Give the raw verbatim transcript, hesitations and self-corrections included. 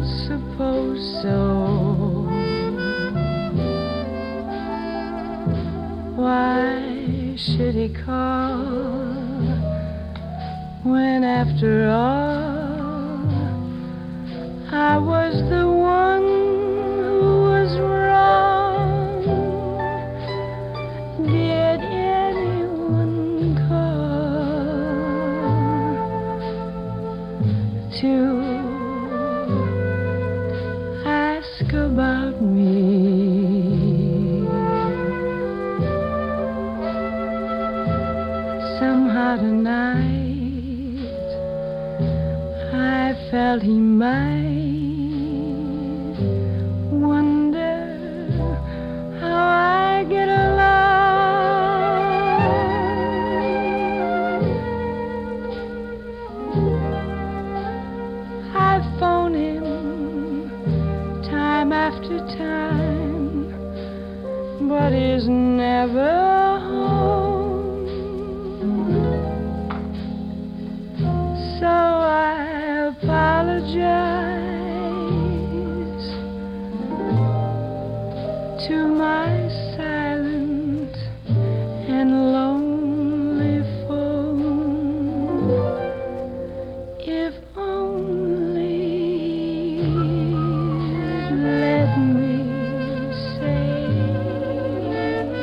suppose so. Why should he call when after all I was the one who was wrong? Did anyone call to ask about me? Somehow tonight I felt he might wonder how I get along. I phone him time after time, but he's never home. So I apologize